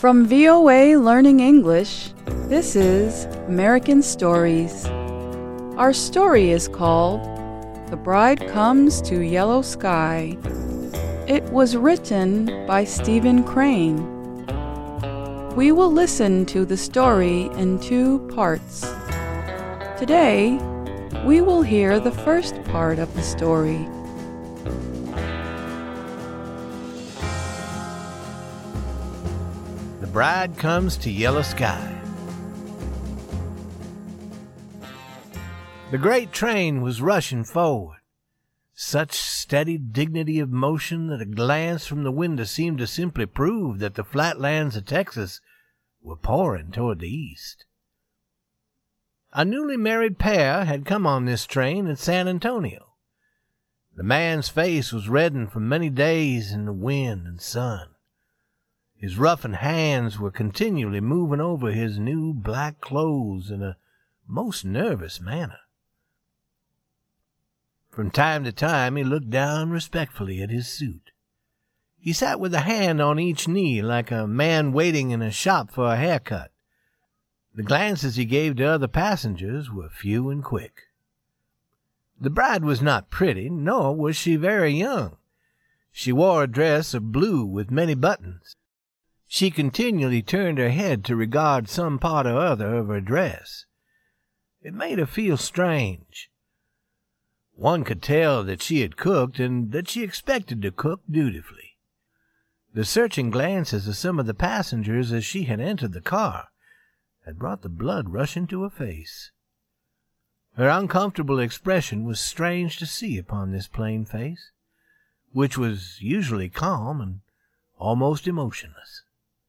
From VOA Learning English, this is American Stories. Our story is called The Bride Comes to Yellow Sky. It was written by Stephen Crane. We will listen to the story in two parts. Today, we will hear the first part of the story. The Bride Comes to Yellow Sky. The great train was rushing forward. Such steady dignity of motion that a glance from the window seemed to simply prove that the flatlands of Texas were pouring toward the east. A newly married pair had come on this train at San Antonio. The man's face was reddened from many days in the wind and sun. His roughened hands were continually moving over his new black clothes in a most nervous manner. From time to time he looked down respectfully at his suit. He sat with a hand on each knee like a man waiting in a shop for a haircut. The glances he gave to other passengers were few and quick. The bride was not pretty, nor was she very young. She wore a dress of blue with many buttons. She continually turned her head to regard some part or other of her dress. It made her feel strange. One could tell that she had cooked, and that she expected to cook dutifully. The searching glances of some of the passengers as she had entered the car had brought the blood rushing to her face. Her uncomfortable expression was strange to see upon this plain face, which was usually calm and almost emotionless.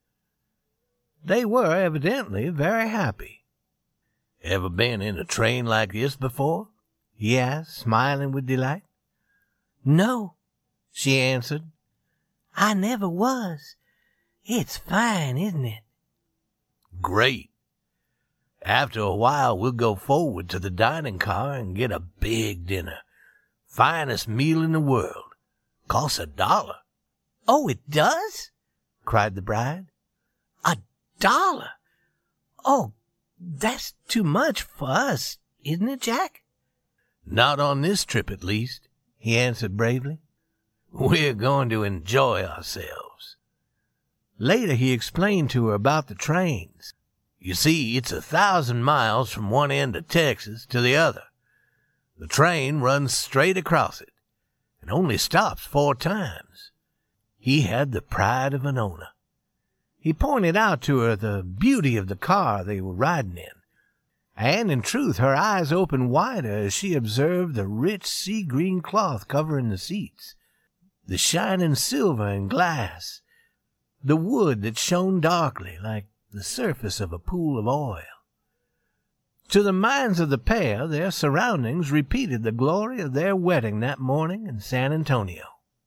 They were evidently very happy. "Ever been in a train like this before?" he asked, smiling with delight. "No," she answered. "I never was. It's fine, isn't it?" "Great. After a while we'll go forward to the dining car and get a big dinner. Finest meal in the world. Costs $1. "Oh, it does?" cried the bride. $1? Oh, that's too much for us, isn't it, Jack?" "Not on this trip, at least," he answered bravely. "We're going to enjoy ourselves." Later he explained to her about the trains. You see, it's 1,000 miles from one end of Texas to the other. The train runs straight across it, and only stops 4 times. He had the pride of an owner. He pointed out to her the beauty of the car they were riding in, and in truth her eyes opened wider as she observed the rich sea-green cloth covering the seats, the shining silver and glass, the wood that shone darkly like the surface of a pool of oil. To the minds of the pair, their surroundings repeated the glory of their wedding that morning in San Antonio.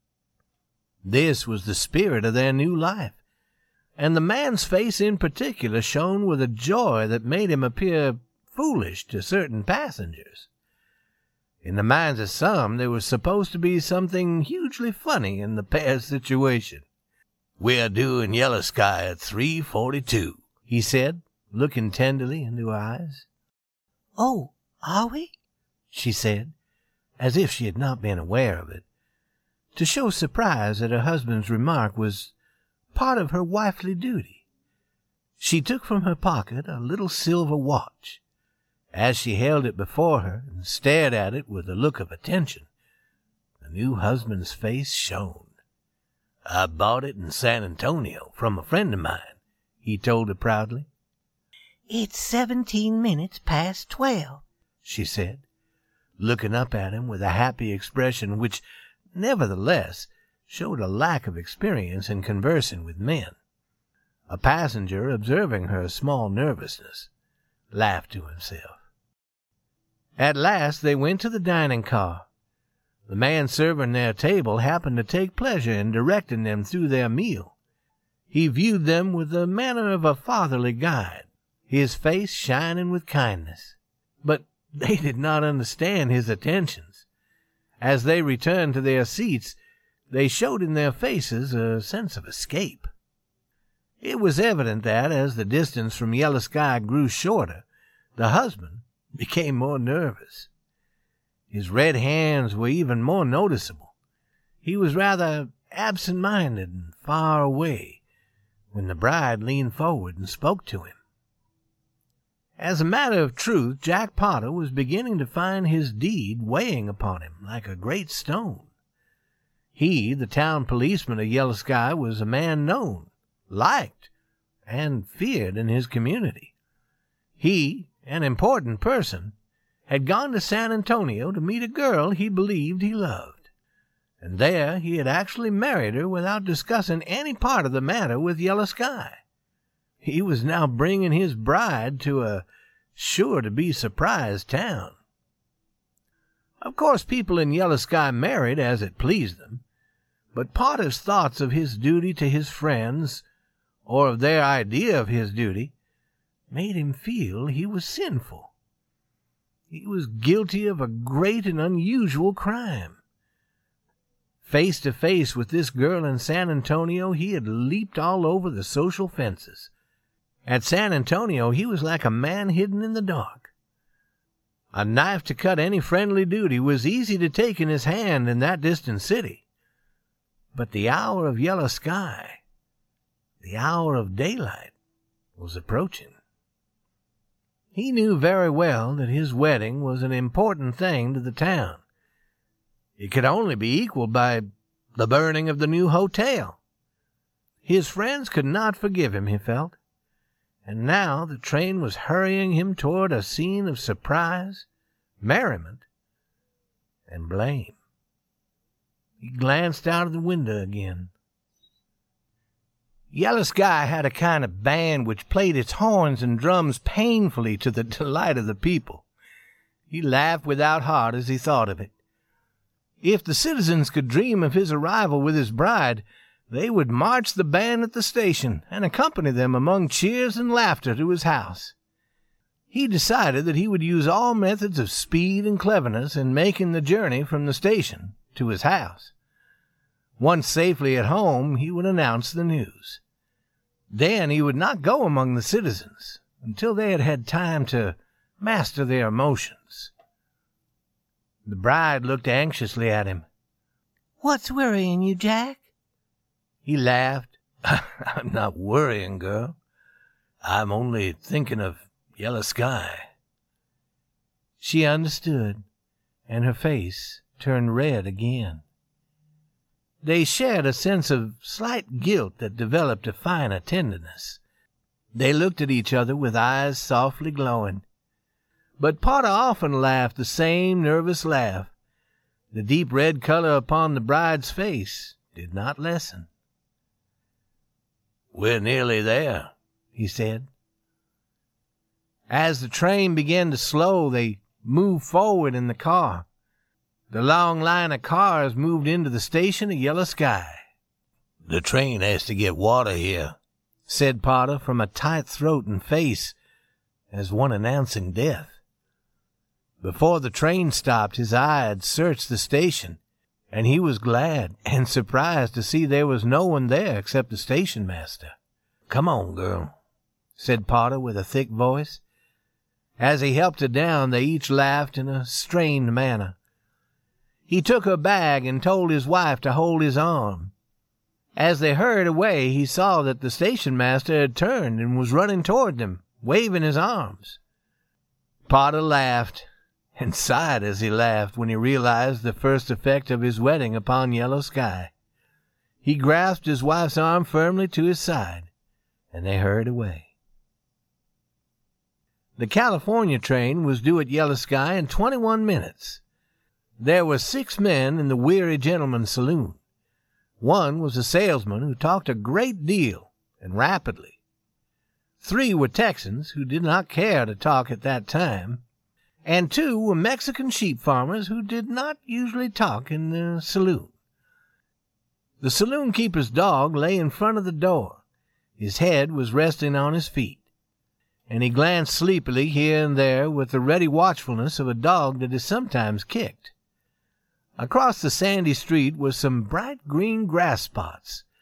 This was the spirit of their new life, and the man's face in particular shone with a joy that made him appear foolish to certain passengers. In the minds of some, there was supposed to be something hugely funny in the pair's situation. "We're due in Yellow Sky at 3:42, he said, looking tenderly into her eyes. "Oh, are we?" she said, as if she had not been aware of it. To show surprise at her husband's remark was part of her wifely duty. She took from her pocket a little silver watch. As she held it before her and stared at it with a look of attention, the new husband's face shone. "I bought it in San Antonio from a friend of mine," he told her proudly. "It's 17 minutes past 12, she said, looking up at him with a happy expression which, nevertheless, showed a lack of experience in conversing with men. A passenger, observing her small nervousness, laughed to himself. At last they went to the dining car. The man serving their table happened to take pleasure in directing them through their meal. He viewed them with the manner of a fatherly guide, his face shining with kindness. But they did not understand his attentions. As they returned to their seats, they showed in their faces a sense of escape. It was evident that, as the distance from Yellow Sky grew shorter, the husband became more nervous. His red hands were even more noticeable. He was rather absent-minded and far away when the bride leaned forward and spoke to him. As a matter of truth, Jack Potter was beginning to find his deed weighing upon him like a great stone. He, the town policeman of Yellow Sky, was a man known, liked, and feared in his community. He, an important person, had gone to San Antonio to meet a girl he believed he loved, and there he had actually married her without discussing any part of the matter with Yellow Sky. He was now bringing his bride to a sure-to-be-surprise town. Of course, people in Yellow Sky married as it pleased them, but Potter's thoughts of his duty to his friends, or of their idea of his duty, made him feel he was sinful. He was guilty of a great and unusual crime. Face to face with this girl in San Antonio, he had leaped all over the social fences. At San Antonio, he was like a man hidden in the dark. A knife to cut any friendly duty was easy to take in his hand in that distant city. But the hour of Yellow Sky, the hour of daylight, was approaching. He knew very well that his wedding was an important thing to the town. It could only be equaled by the burning of the new hotel. His friends could not forgive him, he felt. And now the train was hurrying him toward a scene of surprise, merriment, and blame. He glanced out of the window again. Yellow Sky had a kind of band which played its horns and drums painfully to the delight of the people. He laughed without heart as he thought of it. If the citizens could dream of his arrival with his bride, they would march the band at the station and accompany them among cheers and laughter to his house. He decided that he would use all methods of speed and cleverness in making the journey from the station to his house. Once safely at home, he would announce the news. Then he would not go among the citizens until they had had time to master their emotions. The bride looked anxiously at him. "What's worrying you, Jack?" He laughed. "I'm not worrying, girl. I'm only thinking of Yellow Sky." She understood, and her face turned red again. They shared a sense of slight guilt that developed a finer tenderness. They looked at each other with eyes softly glowing. But Potter often laughed the same nervous laugh. The deep red color upon the bride's face did not lessen. "We're nearly there," he said. As the train began to slow, they moved forward in the car. The long line of cars moved into the station of Yellow Sky. "The train has to get water here," said Potter from a tight throat and face, as one announcing death. Before the train stopped, his eye had searched the station, and he was glad and surprised to see there was no one there except the station master. "Come on, girl," said Potter with a thick voice. As he helped her down, they each laughed in a strained manner. He took her bag and told his wife to hold his arm. As they hurried away, he saw that the station master had turned and was running toward them, waving his arms. Potter laughed, and sighed as he laughed when he realized the first effect of his wedding upon Yellow Sky. He grasped his wife's arm firmly to his side, and they hurried away. The California train was due at Yellow Sky in 21 minutes. There were 6 men in the Weary Gentleman's saloon. One was a salesman who talked a great deal and rapidly. 3 were Texans who did not care to talk at that time, and 2 were Mexican sheep farmers who did not usually talk in the saloon. The saloon keeper's dog lay in front of the door. His head was resting on his feet, and he glanced sleepily here and there with the ready watchfulness of a dog that is sometimes kicked. Across the sandy street were some bright green grass spots.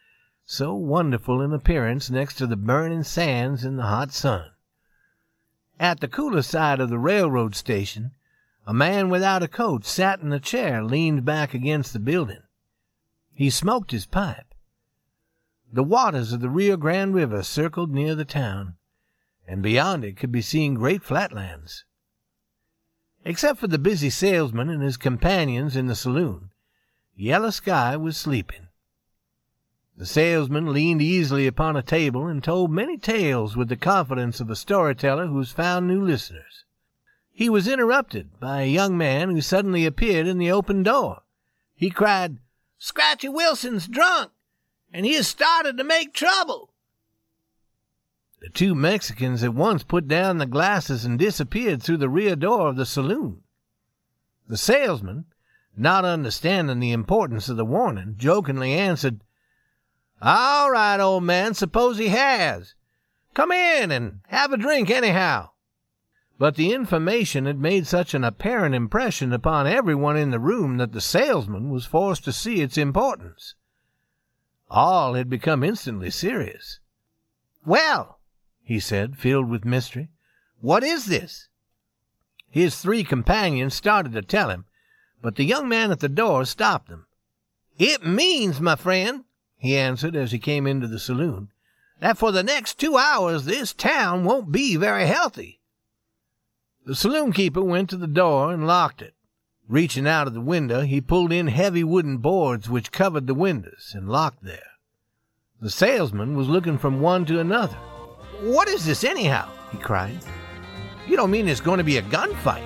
so wonderful in appearance next to the burning sands in the hot sun. At the cooler side of the railroad station, a man without a coat sat in a chair leaned back against the building. He smoked his pipe. The waters of the Rio Grande River circled near the town, and beyond it could be seen great flatlands. Except for the busy salesman and his companions in the saloon, Yellow Sky was sleeping. The salesman leaned easily upon a table and told many tales with the confidence of a storyteller who has found new listeners. He was interrupted by a young man who suddenly appeared in the open door. He cried, "Scratchy Wilson's drunk, and he has started to make trouble." The two Mexicans at once put down the glasses and disappeared through the rear door of the saloon. The salesman, not understanding the importance of the warning, jokingly answered, "All right, old man, suppose he has. Come in and have a drink anyhow." But the information had made such an apparent impression upon everyone in the room that the salesman was forced to see its importance. All had become instantly serious. "Well," he said, filled with mystery, "what is this?" His three companions started to tell him, but the young man at the door stopped them. "It means, my friend," he answered as he came into the saloon, "that for the next 2 hours this town won't be very healthy." The saloon-keeper went to the door and locked it. Reaching out of the window, he pulled in heavy wooden boards which covered the windows and locked there. The salesman was looking from one to another. "What is this anyhow?" he cried. "You don't mean there's going to be a gunfight?"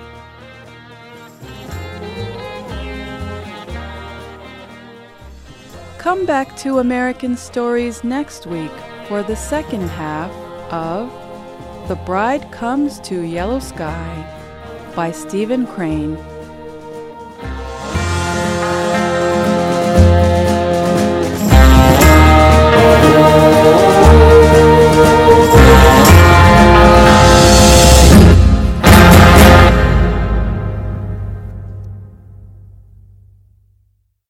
Come back to American Stories next week for the second half of The Bride Comes to Yellow Sky by Stephen Crane.